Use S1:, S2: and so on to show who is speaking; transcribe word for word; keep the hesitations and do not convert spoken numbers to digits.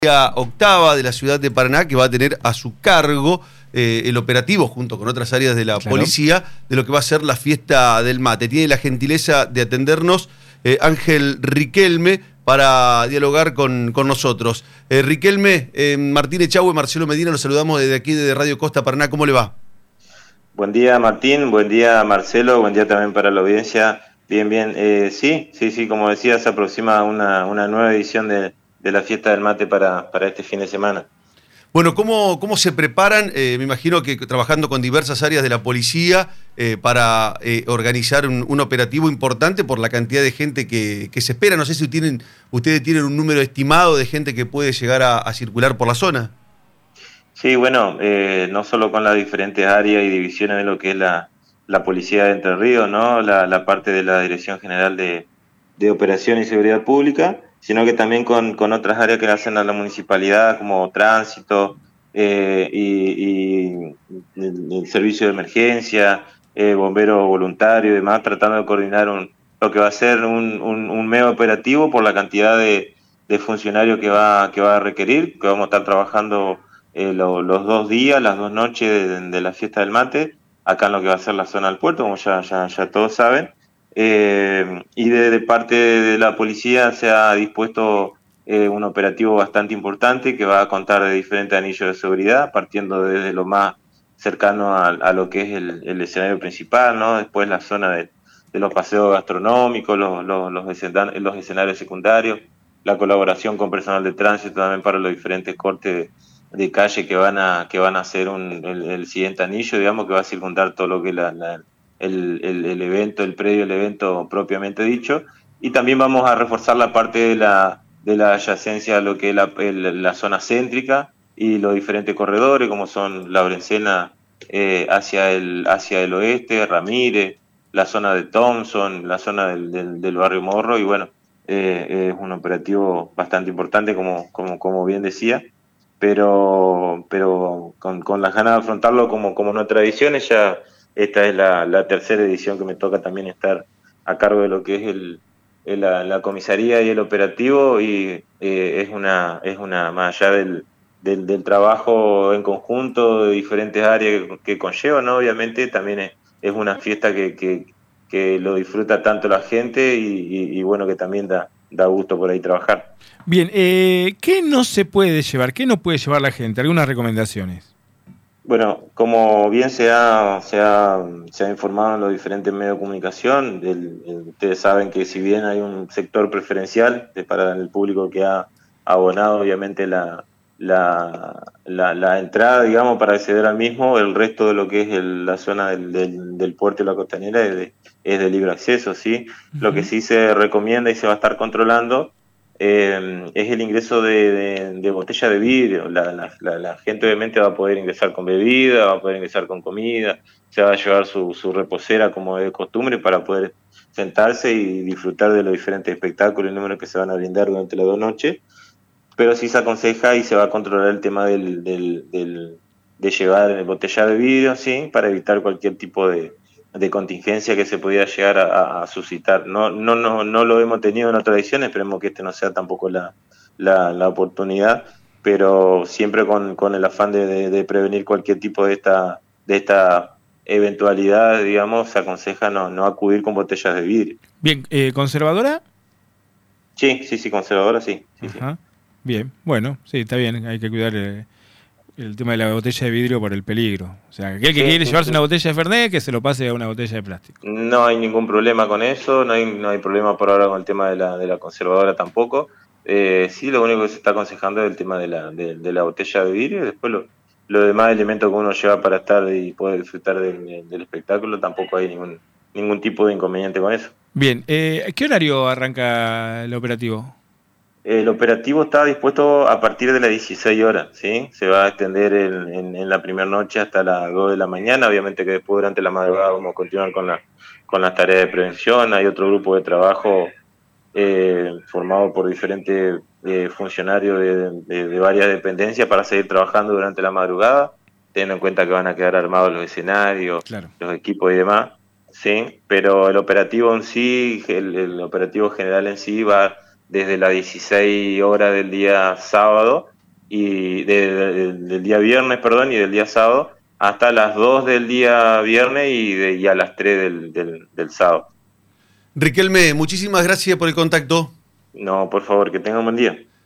S1: Octava de la ciudad de Paraná, que va a tener a su cargo eh, el operativo, junto con otras áreas de la
S2: Claro.
S1: policía, de lo que va a ser la fiesta del mate. Tiene la gentileza de atendernos eh, Ángel Riquelme para dialogar con, con nosotros. Eh, Riquelme, eh, Martín Echagüe, Marcelo Medina, los saludamos desde aquí, desde Radio Costa Paraná. ¿Cómo le va?
S3: Buen día, Martín, buen día, Marcelo, buen día también para la audiencia. Bien, bien, eh, sí, sí, sí, como decía, se aproxima una, una nueva edición de, de la fiesta del mate para, para este fin de semana.
S1: Bueno, ¿cómo, cómo se preparan? Eh, me imagino que trabajando con diversas áreas de la policía eh, para eh, organizar un, un operativo importante por la cantidad de gente que, que se espera. No sé si tienen, ustedes tienen un número estimado de gente que puede llegar a, a circular por la zona.
S3: Sí, bueno, eh, no solo con las diferentes áreas y divisiones de lo que es la, la Policía de Entre Ríos, ¿no? La, la parte de la Dirección General de, de Operación y Seguridad Pública, sino que también con, con otras áreas que hacen a la municipalidad, como tránsito eh, y, y el, el servicio de emergencia, eh, bombero voluntario y demás, tratando de coordinar un, lo que va a ser un, un, un mega operativo por la cantidad de, de funcionarios que va, que va a requerir, que vamos a estar trabajando Eh, lo, los dos días, las dos noches de, de la fiesta del mate, acá en lo que va a ser la zona del puerto, como ya, ya, ya todos saben. Eh, y de, de parte de la policía se ha dispuesto eh, un operativo bastante importante que va a contar de diferentes anillos de seguridad, partiendo desde lo más cercano a, a lo que es el, el escenario principal, ¿no? Después la zona de, de los paseos gastronómicos, los, los, los, escen- los escenarios secundarios, la colaboración con personal de tránsito también para los diferentes cortes de de calle que van a que van a hacer un, el, el siguiente anillo, digamos, que va a circundar todo lo que es la, la, el, el, el evento, el predio del evento propiamente dicho, y también vamos a reforzar la parte de la, de la adyacencia a lo que es la, el, la zona céntrica y los diferentes corredores, como son la Berencena eh, hacia, el, hacia el oeste, Ramírez, la zona de Thompson, la zona del, del, del barrio Morro, y bueno, eh, es un operativo bastante importante, como, como, como bien decía, pero pero con, con las ganas de afrontarlo como, como nuestra edición. Ya esta es la, la tercera edición que me toca también estar a cargo de lo que es el, el la, la comisaría y el operativo, y eh, es una es una más allá del, del, del trabajo en conjunto de diferentes áreas que, que conlleva, ¿no? Obviamente también es, es una fiesta que, que, que lo disfruta tanto la gente y, y, y bueno, que también da, da gusto por ahí trabajar.
S2: Bien, eh, ¿qué no se puede llevar? ¿Qué no puede llevar la gente? Algunas recomendaciones.
S3: Bueno, como bien se ha, se ha, se ha informado en los diferentes medios de comunicación, el, el, ustedes saben que si bien hay un sector preferencial de, para el público que ha abonado obviamente la, la, la, la entrada, digamos, para acceder al mismo, el resto de lo que es el, la zona del, del, del puerto y la costanera es de, es de libre acceso, ¿sí? Uh-huh. Lo que sí se recomienda y se va a estar controlando Eh, es el ingreso de, de, de botella de vidrio. La, la, la, la gente obviamente va a poder ingresar con bebida, va a poder ingresar con comida, se va a llevar su, su reposera como de costumbre para poder sentarse y disfrutar de los diferentes espectáculos y números que se van a brindar durante las dos noches. Pero sí se aconseja y se va a controlar el tema del, del, del, de llevar botella de vidrio, ¿sí? Para evitar cualquier tipo de de contingencia que se pudiera llegar a, a suscitar. No, no, no, no lo hemos tenido en otra edición, esperemos que este no sea tampoco la, la, la oportunidad, pero siempre con, con el afán de, de, de prevenir cualquier tipo de esta, de esta eventualidad, digamos, se aconseja no, no acudir con botellas de vidrio.
S2: Bien, eh, ¿conservadora?
S3: Sí, sí, sí, conservadora, sí. sí,
S2: Ajá.
S3: sí.
S2: Bien, bueno, sí, está bien, hay que cuidar eh, el tema de la botella de vidrio por el peligro. O sea, aquel que sí, quiere sí, llevarse sí. una botella de Fernet, que se lo pase a una botella de plástico.
S3: No hay ningún problema con eso, no hay, no hay problema por ahora con el tema de la, de la conservadora tampoco. Eh, sí, lo único que se está aconsejando es el tema de la, de, de la botella de vidrio, y después lo, los demás elementos que uno lleva para estar y poder disfrutar de, de, del espectáculo, tampoco hay ningún, ningún tipo de inconveniente con eso.
S2: Bien, eh, ¿qué horario arranca el operativo?
S3: El operativo está dispuesto a partir de las dieciséis horas, ¿sí? Se va a extender en, en, en la primera noche hasta las dos de la mañana, obviamente que después durante la madrugada vamos a continuar con, la, con las tareas de prevención. Hay otro grupo de trabajo eh, formado por diferentes eh, funcionarios de, de, de varias dependencias para seguir trabajando durante la madrugada, teniendo en cuenta que van a quedar armados los escenarios, claro, los equipos y demás, ¿sí? Pero el operativo en sí, el, el operativo general en sí va desde las dieciséis horas del día sábado y de, de, del día viernes, perdón, y del día sábado, hasta las dos del día viernes y, de, y a las tres del, del, del sábado.
S1: Riquelme, muchísimas gracias por el contacto.
S3: No, por favor, que tenga un buen día.